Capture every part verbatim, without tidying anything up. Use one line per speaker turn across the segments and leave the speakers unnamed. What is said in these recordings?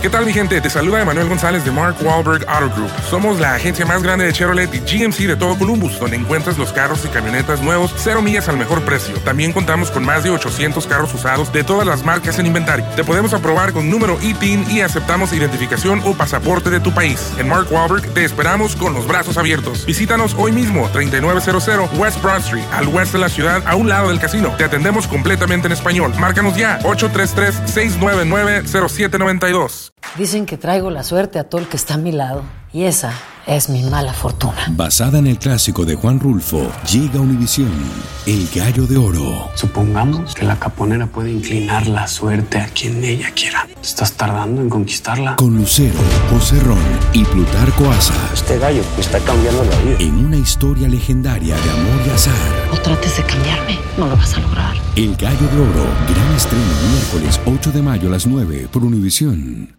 ¿Qué tal, mi gente? Te saluda Emanuel González de Mark Wahlberg Auto Group. Somos la agencia más grande de Chevrolet y G M C de todo Columbus, donde encuentras los carros y camionetas nuevos, cero millas al mejor precio. También contamos con más de ochocientos carros usados de todas las marcas en inventario. Te podemos aprobar con número I T I N y aceptamos identificación o pasaporte de tu país. En Mark Wahlberg te esperamos con los brazos abiertos. Visítanos hoy mismo, treinta y nueve cero cero West Broad Street, al oeste de la ciudad, a un lado del casino. Te atendemos completamente en español. Márcanos ya, ocho tres tres, seis nueve nueve, cero siete nueve dos.
Dicen que traigo la suerte a todo el que está a mi lado, y esa es mi mala fortuna.
Basada en el clásico de Juan Rulfo, llega Univisión, El Gallo de Oro.
Supongamos que la caponera puede inclinar la suerte a quien ella quiera. ¿Estás tardando en conquistarla?
Con Lucero, José Ron y Plutarco Asa.
Este gallo me está cambiando la vida.
En una historia legendaria de amor y azar.
No trates de cambiarme, no lo vas a lograr.
El Gallo de Oro, gran estreno miércoles ocho de mayo a las nueve por Univisión.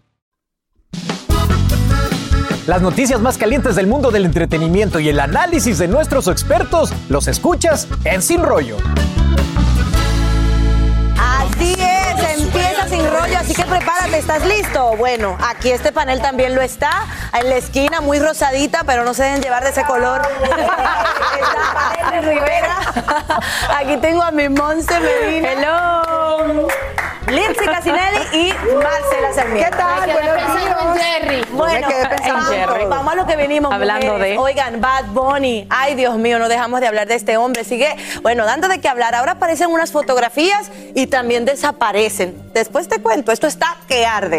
Las noticias más calientes del mundo del entretenimiento y el análisis de nuestros expertos los escuchas en Sin Rollo.
Así es, empieza Sin Rollo, así que prepárate, ¿estás listo? Bueno, aquí este panel también lo está, en la esquina, muy rosadita, pero no se deben llevar de ese color. Está Panel Rivera, aquí tengo a mi Monse Medina. Hello. Lindsay Casinelli y Marcela Sarmiento.
¿Qué tal? Buenos
Jerry. Bueno, Jerry. Vamos a lo que venimos.
Hablando
mujeres.
de...
Oigan, Bad Bunny. Ay, Dios mío, no dejamos de hablar de este hombre. Sigue, bueno, dando de qué hablar. Ahora aparecen unas fotografías y también desaparecen. Después te cuento, esto está que arde.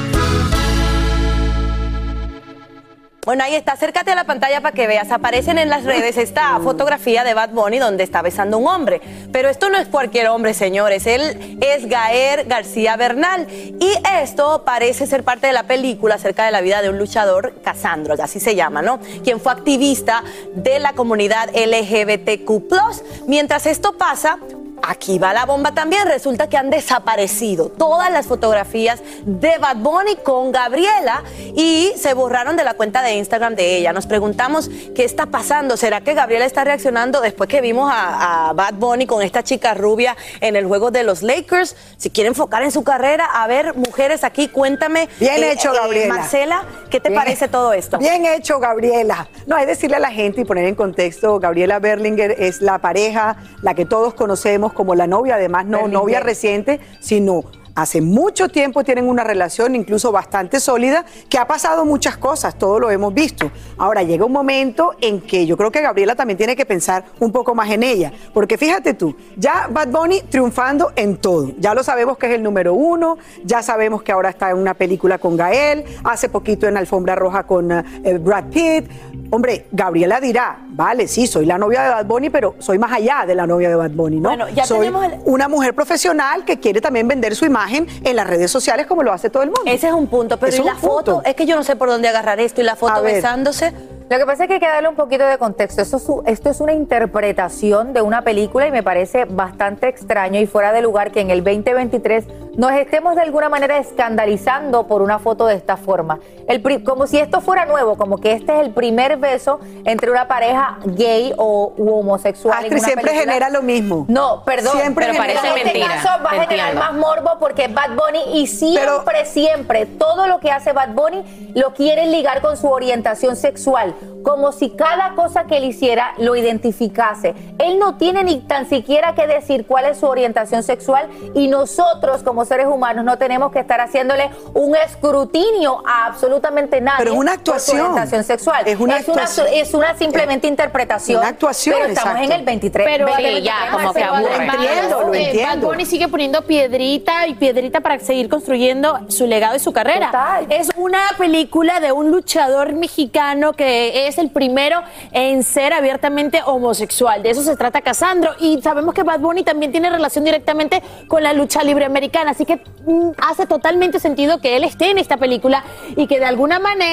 Bueno, ahí está, acércate a la pantalla para que veas. Aparecen en las redes esta fotografía de Bad Bunny donde está besando a un hombre. Pero esto no es cualquier hombre, señores. Él es Gael García Bernal. Y esto parece ser parte de la película acerca de la vida de un luchador, Casandro, así se llama, ¿no? Quien fue activista de la comunidad L G B T Q plus. Mientras esto pasa... Aquí va la bomba también. Resulta que han desaparecido todas las fotografías de Bad Bunny con Gabriela y se borraron de la cuenta de Instagram de ella. Nos preguntamos qué está pasando. ¿Será que Gabriela está reaccionando después que vimos a, a Bad Bunny con esta chica rubia en el juego de los Lakers? Si quiere enfocar en su carrera, a ver, mujeres aquí, cuéntame.
Bien
eh,
hecho, Gabriela.
Eh, Marcela, ¿qué te
Bien,
parece todo esto?
Bien hecho, Gabriela. No, es decirle a la gente y poner en contexto, Gabriela Berlinger es la pareja, la que todos conocemos como la novia, además no Berlinger. Novia reciente, sino hace mucho tiempo tienen una relación incluso bastante sólida, que ha pasado muchas cosas, todo lo hemos visto. Ahora llega un momento en que yo creo que Gabriela también tiene que pensar un poco más en ella, porque fíjate tú, ya Bad Bunny triunfando en todo, ya lo sabemos que es el número uno, ya sabemos que ahora está en una película con Gael, hace poquito en Alfombra Roja con uh, Brad Pitt. Hombre, Gabriela dirá, vale, sí, soy la novia de Bad Bunny, pero soy más allá de la novia de Bad Bunny, ¿no?
Bueno, ya
soy
tenemos el...
una mujer profesional que quiere también vender su imagen en las redes sociales como lo hace todo el mundo.
Ese es un punto, pero
Ese
¿y la
es un punto.
foto? Es que yo no sé por dónde agarrar esto y la foto besándose.
Lo que pasa es que hay que darle un poquito de contexto. Esto es, esto es una interpretación de una película y me parece bastante extraño y fuera de lugar que en el veinte veintitrés nos estemos de alguna manera escandalizando por una foto de esta forma. El, como si esto fuera nuevo, como que este es el primer beso entre una pareja gay o u homosexual.
Astrid, en una siempre película. Genera lo mismo.
No, perdón.
Siempre
pero
genera
parece mentira. En este caso va a generar más morbo porque Bad Bunny y siempre, pero, siempre, todo lo que hace Bad Bunny lo quieren ligar con su orientación sexual. Como si cada cosa que él hiciera lo identificase. Él no tiene ni tan siquiera que decir cuál es su orientación sexual y nosotros como seres humanos no tenemos que estar haciéndole un escrutinio a absolutamente nadie.
Pero es una actuación.
Por su orientación sexual.
Es una
es
actuación.
Una, es una simplemente
es
interpretación.
Una actuación,
pero estamos
exacto.
en el veintitrés.
Pero
veintitrés,
ya, como que aburre.
Lo entiendo, lo entiendo.
Bad Bunny sigue poniendo piedrita y piedrita para seguir construyendo su legado y su carrera.
Total.
Es una película de un luchador mexicano que es el primero en ser abiertamente homosexual. De eso se trata Casandro. Y sabemos que Bad Bunny también tiene relación directamente con la lucha libre americana. Así que mm, hace totalmente sentido que él esté en esta película y que de alguna manera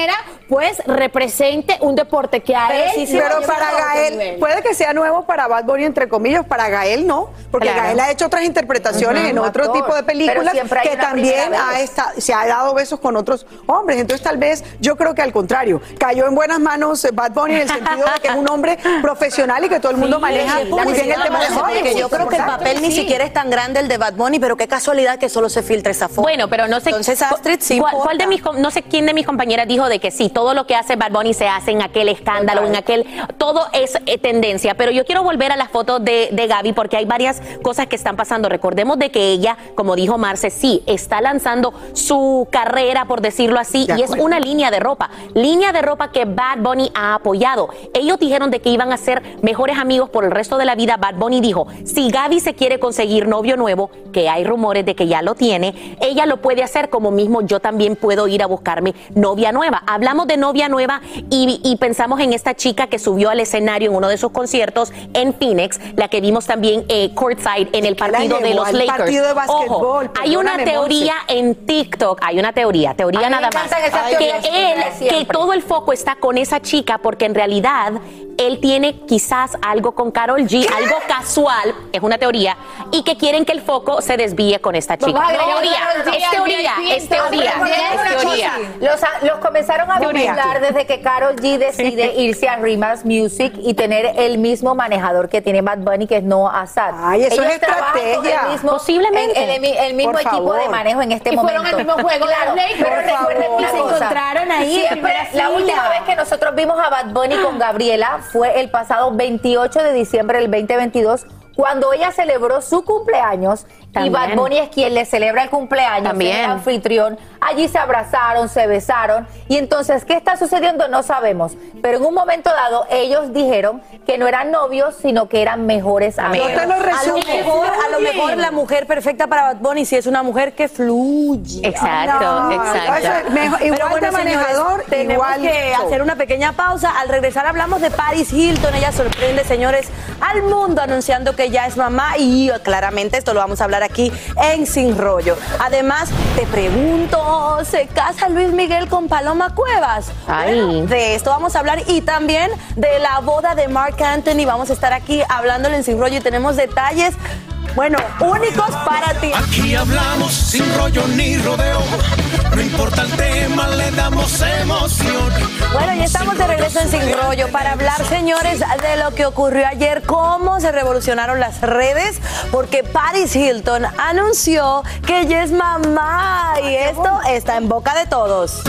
pues represente un deporte que a
pero
él...
Sí, sí, pero para Gael, puede que sea nuevo para Bad Bunny, entre comillas, para Gael no, porque claro. Gael ha hecho otras interpretaciones uh-huh, en otro actor. tipo de películas que también ha estado, se ha dado besos con otros hombres. Entonces tal vez, yo creo que al contrario, cayó en buenas manos Bad Bunny en el sentido de que es un hombre profesional y que todo el mundo sí, maneja muy bien el tema de jóvenes.
Que yo creo que el papel sí. ni siquiera es tan grande el de Bad Bunny, pero qué casualidad que solo se filtra esa foto.
Bueno, pero no sé.
Entonces, Astrid, sí
¿cuál, cuál de mis, no sé quién de mis compañeras dijo de que sí, todo lo que hace Bad Bunny se hace en aquel escándalo, okay. en aquel, todo es eh, tendencia. Pero yo quiero volver a las fotos de, de Gaby porque hay varias cosas que están pasando. Recordemos de que ella, como dijo Marce, sí, está lanzando su carrera, por decirlo así, de y acuerdo. es una línea de ropa. Línea de ropa que Bad Bunny ha apoyado. Ellos dijeron de que iban a ser mejores amigos por el resto de la vida. Bad Bunny dijo, si Gaby se quiere conseguir novio nuevo, que hay rumores de que ya lo tiene, ella lo puede hacer, como mismo yo también puedo ir a buscarme novia nueva. Hablamos de novia nueva y, y pensamos en esta chica que subió al escenario en uno de sus conciertos en Phoenix, la que vimos también eh, courtside en el partido de los Lakers.
Partido de
Ojo, hay una teoría Monse. en TikTok, hay una teoría, teoría nada más, que él, que todo el foco está con esa chica porque en realidad él tiene quizás algo con Karol G, ¿Qué? algo casual, es una teoría, y que quieren que el foco se desvíe con esta chica. Teoría, es teoría, es teoría, es teoría.
Los, los comenzaron a vincular desde que Karol G decide irse a Rimas Music y tener el mismo manejador que tiene Bad Bunny, que es Noah Assad.
Ay, eso Ellos es estrategia.
El mismo,
Posiblemente.
El, el, el mismo Por equipo favor. de manejo en este
y
momento.
fueron el mismo juego.
Claro, pero recuerden que se encontraron ahí. Siempre, la última vez que nosotros vimos a Bad Bunny con Gabriela fue el pasado veintiocho de diciembre del veinte veintidós, cuando ella celebró su cumpleaños. También. Y Bad Bunny es quien le celebra el cumpleaños,
También.
el anfitrión. Allí se abrazaron, se besaron. Y entonces, ¿qué está sucediendo? No sabemos. Pero en un momento dado, ellos dijeron que no eran novios, sino que eran mejores amigos.
Yo te lo resumo.
A lo mejor, a lo mejor la mujer perfecta para Bad Bunny si es una mujer que fluye.
Exacto,
no,
exacto.
Mejor, igual
Pero bueno,
de manejador,
señores, tenemos
igual
que
show.
hacer una pequeña pausa. Al regresar hablamos de Paris Hilton. Ella sorprende, señores, al mundo anunciando que ya es mamá y claramente esto lo vamos a hablar aquí en Sin Rollo. Además, te pregunto, ¿se casa Luis Miguel con Paloma Cuevas?
Ay.
Bueno, de esto vamos a hablar y también de la boda de Marc Anthony. Vamos a estar aquí hablándole en Sin Rollo y tenemos detalles, bueno, únicos para ti.
Aquí hablamos sin rollo ni rodeo. No importa el tema, le damos emoción.
Bueno, ya estamos de regreso en Sin Rollo para hablar, señores, de lo que ocurrió ayer, cómo se revolucionaron las redes, porque Paris Hilton anunció que ella es mamá y esto está en boca de todos.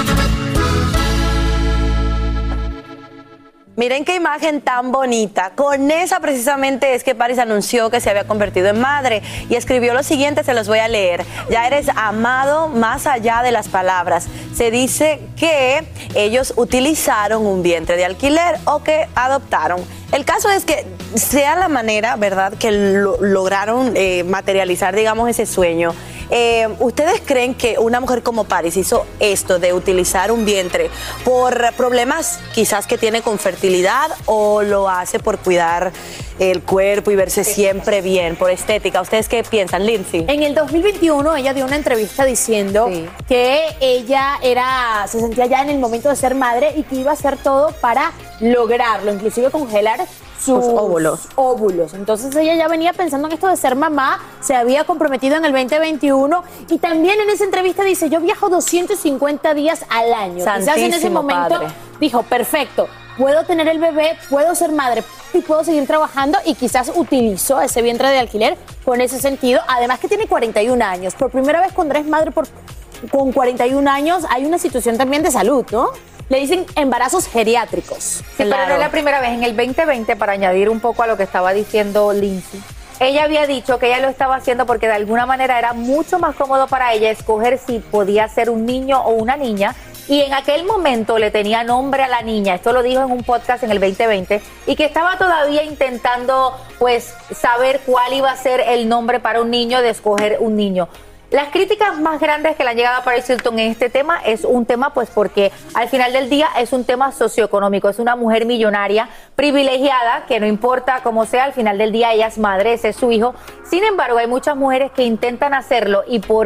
Miren qué imagen tan bonita. Con esa precisamente es que Paris anunció que se había convertido en madre y escribió lo siguiente, se los voy a leer. Ya eres amado más allá de las palabras. Se dice que ellos utilizaron un vientre de alquiler o que adoptaron. El caso es que sea la manera, ¿verdad?, que lo, lograron eh, materializar, digamos, ese sueño. Eh, ¿Ustedes creen que una mujer como Paris hizo esto de utilizar un vientre por problemas quizás que tiene con fertilidad o lo hace por cuidar el cuerpo y verse siempre bien, por estética? ¿Ustedes qué piensan, Lindsay?
En el dos mil veintiuno ella dio una entrevista diciendo sí. que ella era, se sentía ya en el momento de ser madre y que iba a hacer todo para lograrlo, inclusive congelar sus óvulos. óvulos. Entonces ella ya venía pensando en esto de ser mamá, se había comprometido en el veinte veintiuno y también en esa entrevista dice, yo viajo doscientos cincuenta días al año. Quizás en ese momento padre. dijo, perfecto, puedo tener el bebé, puedo ser madre y puedo seguir trabajando, y quizás utilizó ese vientre de alquiler con ese sentido. Además que tiene cuarenta y un años. Por primera vez cuando eres madre por, con cuarenta y un años hay una situación también de salud, ¿no? Le dicen embarazos geriátricos.
Sí, claro. Pero no es la primera vez. En el veinte veinte, para añadir un poco a lo que estaba diciendo Lindsay, ella había dicho que ella lo estaba haciendo porque de alguna manera era mucho más cómodo para ella escoger si podía ser un niño o una niña. Y en aquel momento le tenía nombre a la niña, esto lo dijo en un podcast en el veinte veinte, y que estaba todavía intentando pues saber cuál iba a ser el nombre para un niño, de escoger un niño. Las críticas más grandes que le han llegado a Paris Hilton en este tema es un tema pues porque al final del día es un tema socioeconómico, es una mujer millonaria, privilegiada, que no importa cómo sea, al final del día ella es madre, ese es su hijo. Sin embargo, hay muchas mujeres que intentan hacerlo y por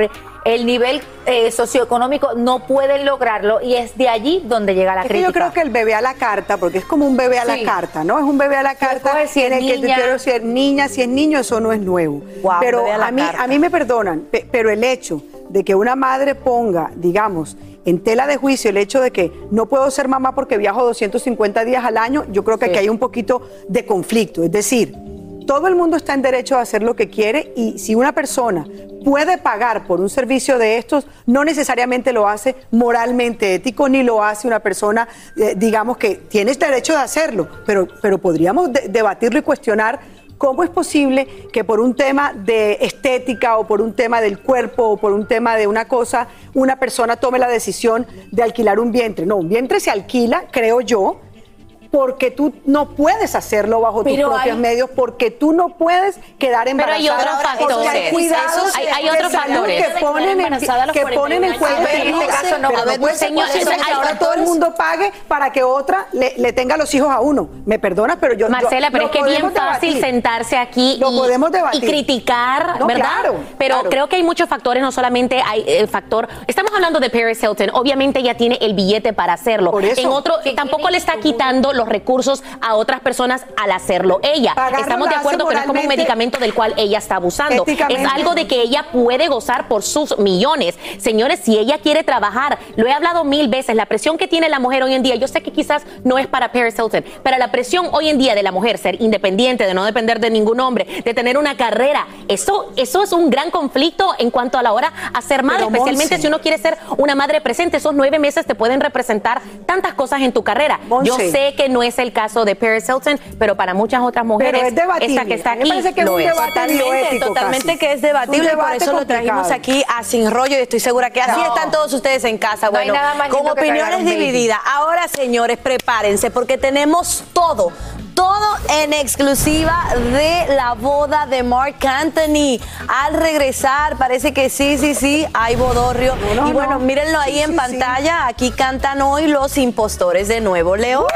el nivel eh, socioeconómico no pueden lograrlo y es de allí donde llega la
es
crítica.
Que yo creo que el bebé a la carta, porque es como un bebé a la sí. carta, ¿no? Es un bebé a la carta
si
en
es
el que
niña.
te quiero si es niña, si es niño, eso no es nuevo.
Wow,
pero
a,
a mí, a mí me perdonan, pe- pero el hecho de que una madre ponga, digamos, en tela de juicio el hecho de que no puedo ser mamá porque viajo doscientos cincuenta días al año, yo creo que sí. aquí hay un poquito de conflicto. Es decir, todo el mundo está en derecho a hacer lo que quiere y si una persona puede pagar por un servicio de estos, no necesariamente lo hace moralmente ético, ni lo hace una persona, eh, digamos, que tiene este derecho de hacerlo, pero, pero podríamos de- debatirlo y cuestionar cómo es posible que por un tema de estética o por un tema del cuerpo o por un tema de una cosa, una persona tome la decisión de alquilar un vientre. No, un vientre se alquila, creo yo, porque tú no puedes hacerlo bajo
pero
tus propios
hay...
medios, porque tú no puedes quedar embarazada.
Pero hay otros factores.
Hay cuidados
hay, hay
de
otros
salud
factores.
que ponen en, que ponen en juego.
En este caso no,
pero no puede ser
señor,
posible que ahora todo el mundo pague para que otra le, le tenga los hijos a uno. Me perdonas, pero yo...
Marcela,
yo,
pero es que es bien fácil
debatir.
sentarse aquí
Lo
y,
podemos debatir.
y criticar,
No,
¿verdad?
claro,
pero
claro.
creo que hay muchos factores, no solamente hay el factor... Estamos hablando de Paris Hilton, obviamente ella tiene el billete para hacerlo.
Por eso.
En otro,
Sí,
tampoco
tiene
le está
como-
quitando los recursos a otras personas al hacerlo ella.
Pagarlo
Estamos de
la hace
acuerdo que no es como un
moralmente,
medicamento del cual ella está abusando.
éticamente.
Es algo de que ella puede gozar por sus millones. Señores, si ella quiere trabajar, lo he hablado mil veces, la presión que tiene la mujer hoy en día, yo sé que quizás no es para Paris Hilton, pero la presión hoy en día de la mujer, ser independiente, de no depender de ningún hombre, de tener una carrera, eso, eso es un gran conflicto en cuanto a la hora a ser madre,
Pero,
especialmente
Monse,
si uno quiere ser una madre presente. Esos nueve meses te pueden representar tantas cosas en tu carrera.
Monse.
Yo sé que no es el caso de Paris Hilton, pero para muchas otras mujeres,
Pero es debatible.
esta que está
A mí me
aquí
parece que es
lo
un
es.
debate
Totalmente,
bioético
totalmente
casi.
que es debatible,
Un
y por
debate
eso lo trajimos
complicado.
aquí a Sin Rollo y estoy segura que así
No.
están todos ustedes en casa.
No hay
Bueno,
nada más
con
lindo que cargar
opiniones
un baby.
divididas. Ahora, señores, prepárense porque tenemos todo. Todo en exclusiva de la boda de Marc Anthony. Al regresar, parece que sí, sí, sí, hay bodorrio.
No, no,
y bueno,
no.
mírenlo ahí
Sí,
en
sí,
pantalla. Aquí cantan hoy los impostores de Nuevo León.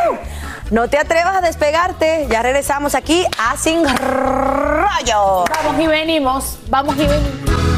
No te atrevas a despegarte. Ya regresamos aquí a Sin Rollo.
Vamos y venimos, vamos y venimos.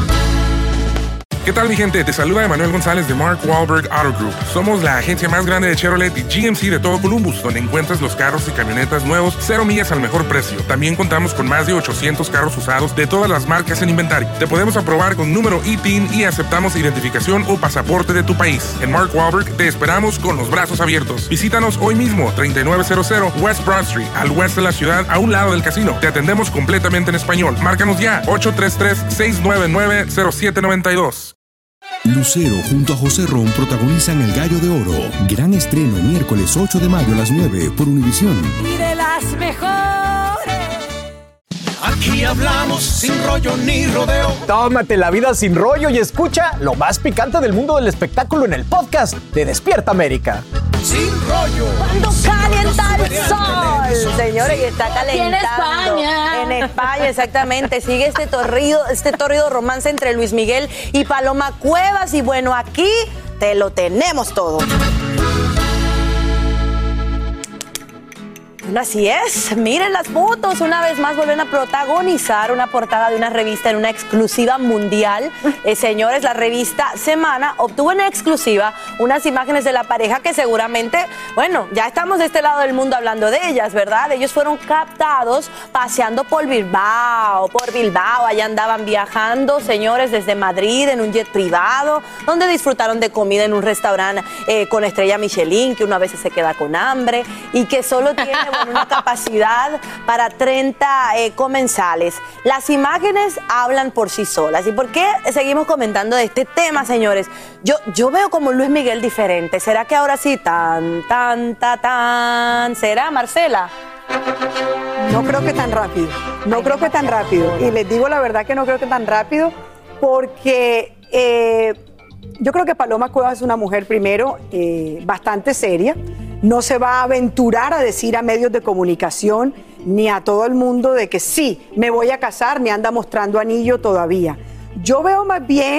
¿Qué tal, mi gente? Te saluda Emanuel González de Mark Wahlberg Auto Group. Somos la agencia más grande de Chevrolet y G M C de todo Columbus, donde encuentras los carros y camionetas nuevos, cero millas al mejor precio. También contamos con más de ochocientos carros usados de todas las marcas en inventario. Te podemos aprobar con número I T I N y aceptamos identificación o pasaporte de tu país. En Mark Wahlberg te esperamos con los brazos abiertos. Visítanos hoy mismo, treinta y nueve cero cero West Broad Street, al oeste de la ciudad, a un lado del casino. Te atendemos completamente en español. Márcanos ya, ocho tres tres, seis nueve nueve, cero siete nueve dos.
Lucero junto a José Ron protagonizan El Gallo de Oro. Gran estreno miércoles ocho de mayo a las nueve por Univisión.
Y de las mejores.
Aquí hablamos sin rollo ni rodeo.
Tómate la vida sin rollo y escucha lo más picante del mundo del espectáculo en el podcast de Despierta América.
Sin rollo.
Cuando
Sin
calienta
rollo
el
se ve
sol,
televisión.
señores, y está calentando.
en España.
En España, exactamente. Sigue este torrido, este torrido romance entre Luis Miguel y Paloma Cuevas. Y bueno, aquí te lo tenemos todo. Bueno, así es. Miren las fotos. Una vez más vuelven a protagonizar una portada de una revista en una exclusiva mundial. Eh, señores, la revista Semana obtuvo en exclusiva unas imágenes de la pareja que seguramente, bueno, ya estamos de este lado del mundo hablando de ellas, ¿verdad? Ellos fueron captados paseando por Bilbao, por Bilbao. Allá andaban viajando, señores, desde Madrid en un jet privado, donde disfrutaron de comida en un restaurante eh, con estrella Michelin, que uno a veces se queda con hambre y que solo tiene bueno, una capacidad para treinta eh, comensales. Las imágenes hablan por sí solas. ¿Y por qué seguimos comentando de este tema, señores? Yo, yo veo como Luis Miguel diferente. ¿Será que ahora sí tan, tan, tan, tan? ¿Será, Marcela?
No creo que tan rápido, no creo que tan rápido. Y les digo la verdad que no creo que tan rápido porque eh, yo creo que Paloma Cuevas es una mujer, primero, eh, bastante seria. No se va a aventurar a decir a medios de comunicación ni a todo el mundo de que sí, me voy a casar, ni anda mostrando anillo todavía. Yo veo más bien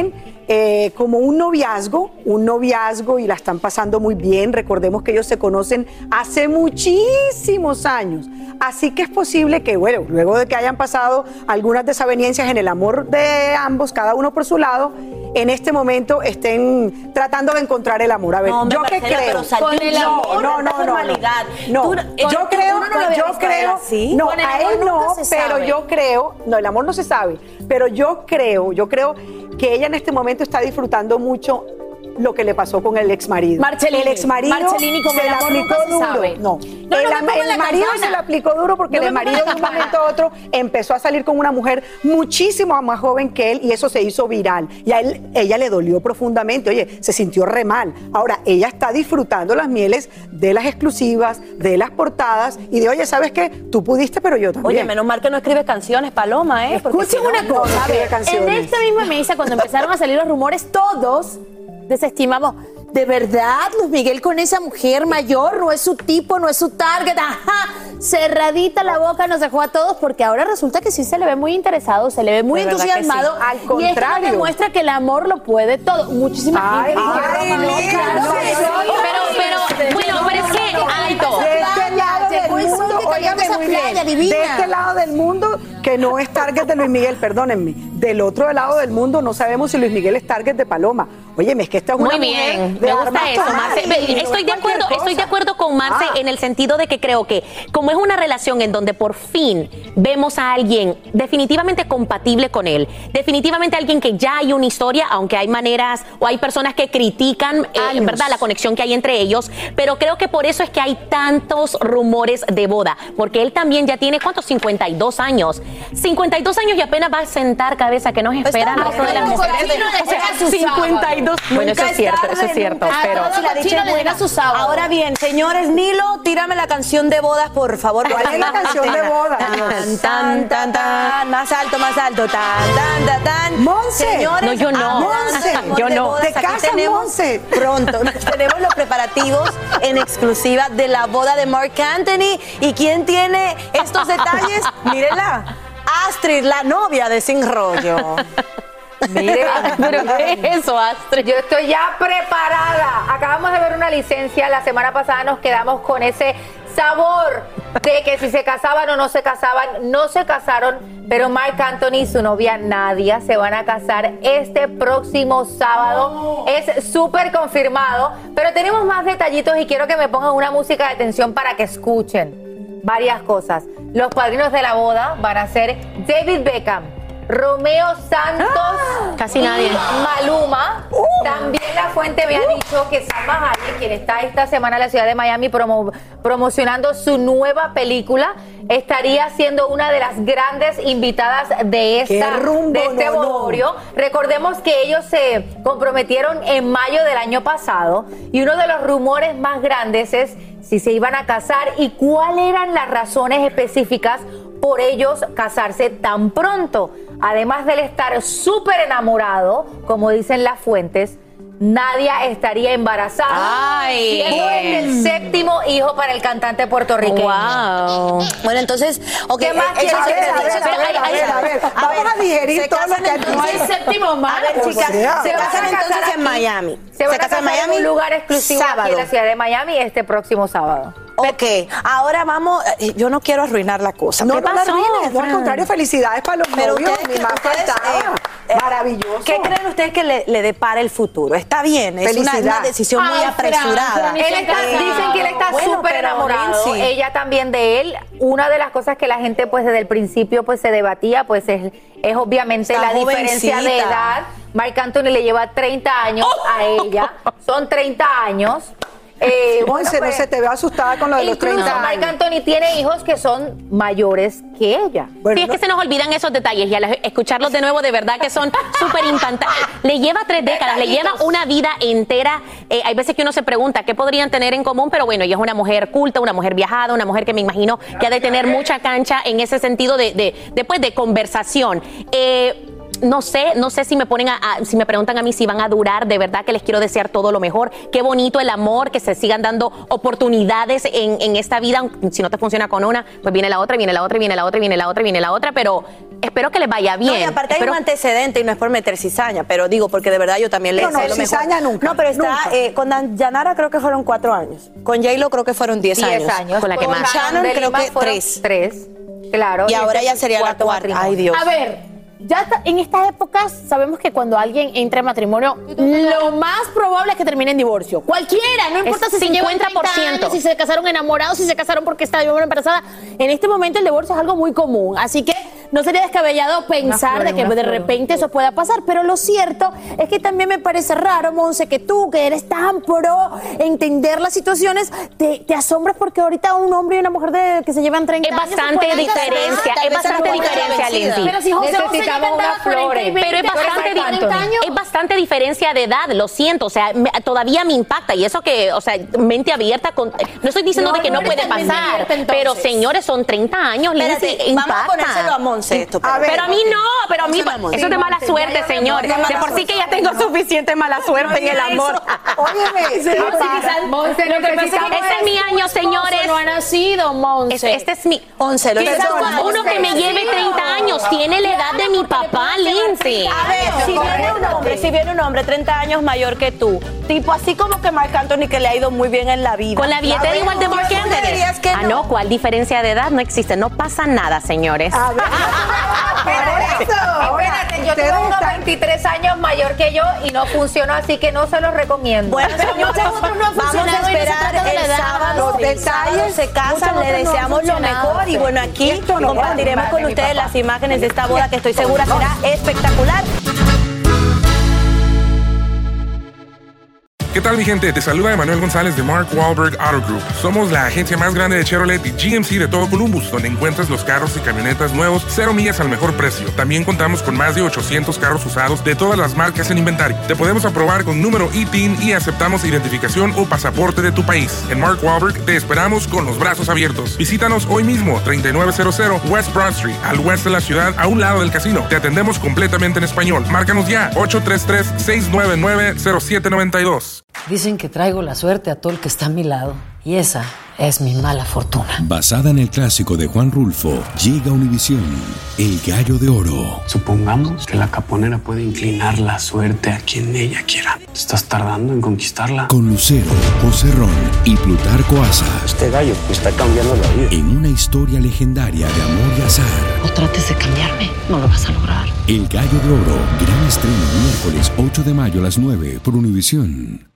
eh, como un noviazgo, un noviazgo y la están pasando muy bien. Recordemos que ellos se conocen hace muchísimos años. Así que es posible que, bueno, luego de que hayan pasado algunas desavenencias en el amor de ambos, cada uno por su lado, en este momento estén tratando de encontrar el amor. A ver,
no,
¿yo
Marcela,
qué creo?
Pero con el amor,
no, no, no, no, no.
Tú,
yo creo,
no lo
yo creo,
así.
no,
Con el
a
amor
él no,
nunca se
pero
sabe.
yo creo, no, el amor no se sabe, pero yo creo, yo creo que ella en este momento está disfrutando mucho lo que le pasó con el exmarido.
Marchelini.
El exmarido
Marchelini, como
se
el
le
amor
aplicó
nunca se
duro.
sabe.
No,
No,
el,
no me
am-
ponga
el
la
marido
campana.
se le aplicó duro porque
No
el
me ponga
marido
la
de un
campana.
momento a otro empezó a salir con una mujer muchísimo más joven que él y eso se hizo viral. Y a él, ella le dolió profundamente. Oye, se sintió re mal. Ahora, ella está disfrutando las mieles de las exclusivas, de las portadas y de, oye, ¿sabes qué? Tú pudiste, pero yo también.
Oye, menos mal que no escribe canciones, Paloma, ¿eh? Porque
Escuchen
si no,
una
no,
cosa,
no
a
escribe
ver,
canciones.
en esta misma mesa, cuando empezaron a salir los rumores, todos desestimamos. ¿De verdad, Luis Miguel con esa mujer mayor? No es su tipo, no es su target. Ajá, cerradita la boca nos dejó a todos porque ahora resulta que sí se le ve muy interesado, se le ve muy
De verdad que
entusiasmado.
sí. Al
Y esto
contrario.
demuestra que el amor lo puede todo. Muchísima
Ay,
gente.
ay,
dice,
no,
claro
no,
que
no,
sí.
no,
Pero, pero, bueno, pero es que, alto.
De este lado
Llegó
del
el sol
mundo,
que cayó en
óigame
esa
muy
playa
bien,
divina.
de este lado del mundo, que no es target de Luis Miguel, perdónenme, del otro lado del mundo no sabemos si Luis Miguel es target de Paloma. Óyeme, es que esta es una
Muy
mujer
bien,
de
me gusta
armas
eso,
tomar.
Marce.
Y
Ve,
no es
Estoy de
cualquier
acuerdo,
cosa.
estoy de acuerdo con Marce
Ah.
en el sentido de que creo que como es una relación en donde por fin vemos a alguien definitivamente compatible con él, definitivamente alguien que ya hay una historia, aunque hay maneras o hay personas que critican, eh, en verdad, la conexión que hay entre ellos, pero creo que por eso es que hay tantos rumores de boda, porque él también ya tiene, ¿cuántos? cincuenta y dos años. cincuenta y dos años y apenas va a sentar cabeza que nos espera
Está
el resto de las
bien,
mujeres.
cochino le
O sea,
llega su
cincuenta y dos. Bueno, eso
Nunca
es cierto,
tarde,
eso es cierto,
nunca es
pero...
tarde, la dicha
cochino
es
le llega
buena.
su sábado.
Ahora bien, señores, Nilo, tírame la canción de bodas, por favor.
¿Cuál es la canción de bodas?
Tan, tan, tan, tan, más alto, más alto, tan, tan, tan, tan.
Monse.
Señores,
No, yo no.
hablando
Monse.
amor
Yo
de
no.
bodas,
¿Te
aquí
casas,
tenemos
Monse?
Pronto, tenemos los preparativos en exclusiva de la boda de Marc Anthony. ¿Y quién tiene estos detalles? Mírenla. Astrid, la novia de Sin Rollo.
Mire,
¿Pero qué es eso, Astrid?
yo estoy ya preparada. Acabamos de ver una licencia. La semana pasada nos quedamos con ese sabor de que si se casaban o no se casaban. No se casaron, pero Marc Anthony y su novia Nadia se van a casar este próximo sábado. Es súper confirmado, pero tenemos más detallitos y quiero que me pongan una música de tensión para que escuchen varias cosas. Los padrinos de la boda van a ser David Beckham, Romeo Santos,
Casi
y
nadie.
Maluma. También la fuente me ha dicho que Salma Hayek, quien está esta semana en la ciudad de Miami promo- promocionando su nueva película, estaría siendo una de las grandes invitadas de, esta,
¡Qué rumbo,
de este
no, no!
bodorrio. Recordemos que ellos se comprometieron en mayo del año pasado y uno de los rumores más grandes es si se iban a casar y cuáles eran las razones específicas por ellos casarse tan pronto. Además del estar súper enamorado, como dicen las fuentes, Nadia estaría embarazada.
Ay.
Siendo este el séptimo hijo para el cantante puertorriqueño.
Wow.
Bueno, entonces, ok.
¿Qué más
eh,
quieres
eso
A
se-
ver, a ver,
eso
a
se-
ver, a
ay,
ver,
ay,
a ver.
a
Vamos
ver,
a digerir
se
todo lo
casan
que
entonces-
hay.
El séptimo más.
A ver,
Pues
chicas,
sea.
se
Se van a
casan
casar
entonces
aquí.
en Miami.
Se van a
casan
casar
en Miami.
en un lugar exclusivo aquí
sábado.
en la ciudad de Miami este próximo sábado.
Ok, ahora vamos, eh, yo no quiero arruinar la cosa.
No,
¿Qué
no la
pasó,
arruines, no, al
Fran?
contrario, felicidades para los
Pero
novios,
ustedes,
ni más
ustedes,
faltaba.
eh, eh,
Maravilloso.
¿Qué creen ustedes que le, le depara el futuro? Está bien, es una,
Felicidad.
una decisión muy
Ay,
apresurada.
Fran,
Él está-
Eh,
dicen que él está
bueno,
súper
pero,
enamorado,
Lindsay,
ella también de él. Una de las cosas que la gente pues desde el principio pues se debatía pues es, es obviamente
Está
la diferencia de
jovencita.
edad. Marc Anthony le lleva treinta años a ella, son treinta años. Eh, bueno,
Monse, no
pues,
se te ve asustada con lo de los
incluso
treinta
Marc
años.
Anthony tiene hijos que son mayores que ella.
Bueno,
Sí, es
no-
que se nos olvidan esos detalles y al escucharlos de nuevo, de verdad que son súper impactantes. Le lleva tres décadas, le lleva una vida entera. Eh, hay veces que uno se pregunta qué podrían tener en común, pero bueno, ella es una mujer culta, una mujer viajada, una mujer que me imagino que ha de tener mucha cancha en ese sentido de, de, de, pues, de conversación. Eh, No sé, no sé si me ponen a, a- si me preguntan a mí si van a durar, de verdad que les quiero desear todo lo mejor. Qué bonito el amor, que se sigan dando oportunidades en, en esta vida. Si no te funciona con una, pues viene la otra, viene la otra, viene la otra, viene la otra, viene la otra, pero espero que les vaya bien.
No, y aparte
espero...
hay un antecedente y no es por meter cizaña, pero digo, porque de verdad yo también le
no, no,
sé lo
cizaña
mejor.
nunca.
No, pero está,
nunca.
Eh, con Yanara creo que fueron cuatro años. Con J-Lo creo que fueron diez años.
Diez años.
Con la que
Con
más.
Shannon
de
creo
Lima
que
fueron
tres.
Tres, claro.
Y ahora
este
ya
es
sería la
cuarto
cuarta.
matrimonio.
Ay, Dios.
A ver, ya está- en estas épocas sabemos que cuando alguien entra en matrimonio, lo más probable es que termine en divorcio. Cualquiera, no importa
Es
si se llevan
cincuenta por
treinta
ciento.
años, si se casaron enamorados, si se casaron porque estaba embarazada. En este momento el divorcio es algo muy común, así que no sería descabellado pensar
flor,
de que
una
de
flor.
repente eso pueda pasar. Pero lo cierto es que también me parece raro, Monse, que tú, que eres tan pro entender las situaciones, te, te asombras porque ahorita un hombre y una mujer de, que se llevan treinta
Es
años se
bastante
pueden casar.
diferencia,
tal
es
vez
bastante
a lo mejor
diferencia,
vencida.
Lindsay.
Pero si José José ya
Necesitamos
cantaba
unas
cuarenta y
flores.
veinte,
Pero es bastante,
cuarenta años.
es bastante diferencia de edad, lo siento, o sea, me- todavía me impacta y eso que, o sea, mente abierta, con, no estoy diciendo
No,
de que
no
no,
eres
puede
tan mente
pasar,
abierta, entonces.
pero señores, son treinta años, Lindsay,
Espérate, vamos a
impacta.
ponérselo a Monse esto.
A ver,
Pero a mí no, pero a mí,
Pónselo a Monse.
eso es de mala
Sí,
suerte,
Monse,
señor.
ya, ya,
De
ya,
por sí
ya,
que ya tengo suficiente mala suerte en el amor.
Óyeme, papá.
Monse,
Lo que pasa es que
necesitamos-
Este es mi año, señores.
No ha nacido, Monse.
Este, este es mi...
Once, lo
Quizás
siento.
uno que me lleve treinta años, tiene la edad de mi papá, Lindsay.
A ver, si viene un hombre, si viene un hombre treinta años mayor que tú, tipo así como que Marc Anthony que le ha ido muy bien en la vida.
Con la billetera igual de Marc
¿Tú me
Anthony.
dirías que
Ah, no, ¿cuál diferencia de edad? No existe, no pasa nada, señores.
A ver,
Por eso. Espérate, yo
Ustedes
tengo unos
están-
veintitrés años mayor que yo y no funcionó, así que no se los recomiendo.
Bueno, señores,
otros no han
vamos a
funcionado y no se
esperar
trata de la
el
edad.
sábado.
Los
El sábado
detalles,
se casan,
muchos
le
otros no han
deseamos lo
funcionado.
mejor. Y bueno, aquí
Esto no
compartiremos
vale,
con
mi
ustedes
papá.
las imágenes de esta boda que estoy segura será espectacular.
¿Qué tal, mi gente? Te saluda Emanuel González de Mark Wahlberg Auto Group. Somos la agencia más grande de Chevrolet y G M C de todo Columbus, donde encuentras los carros y camionetas nuevos, cero millas al mejor precio. También contamos con más de ochocientos carros usados de todas las marcas en inventario. Te podemos aprobar con número I T I N y aceptamos identificación o pasaporte de tu país. En Mark Wahlberg te esperamos con los brazos abiertos. Visítanos hoy mismo, treinta y nueve cero cero West Broad Street, al oeste de la ciudad, a un lado del casino. Te atendemos completamente en español. Márcanos ya, ocho tres tres, seis nueve nueve, cero siete nueve dos.
Dicen que traigo la suerte a todo el que está a mi lado. Y esa es mi mala fortuna.
Basada en el clásico de Juan Rulfo, llega a Univisión, El Gallo de Oro.
Supongamos que la caponera puede inclinar la suerte a quien ella quiera. ¿Estás tardando en conquistarla?
Con Lucero, José Ron y Plutarco Asa.
Este gallo me está cambiando la vida.
En una historia legendaria de amor y azar.
No trates de cambiarme, no lo vas a lograr.
El Gallo de Oro, gran estreno miércoles ocho de mayo a las nueve por Univisión.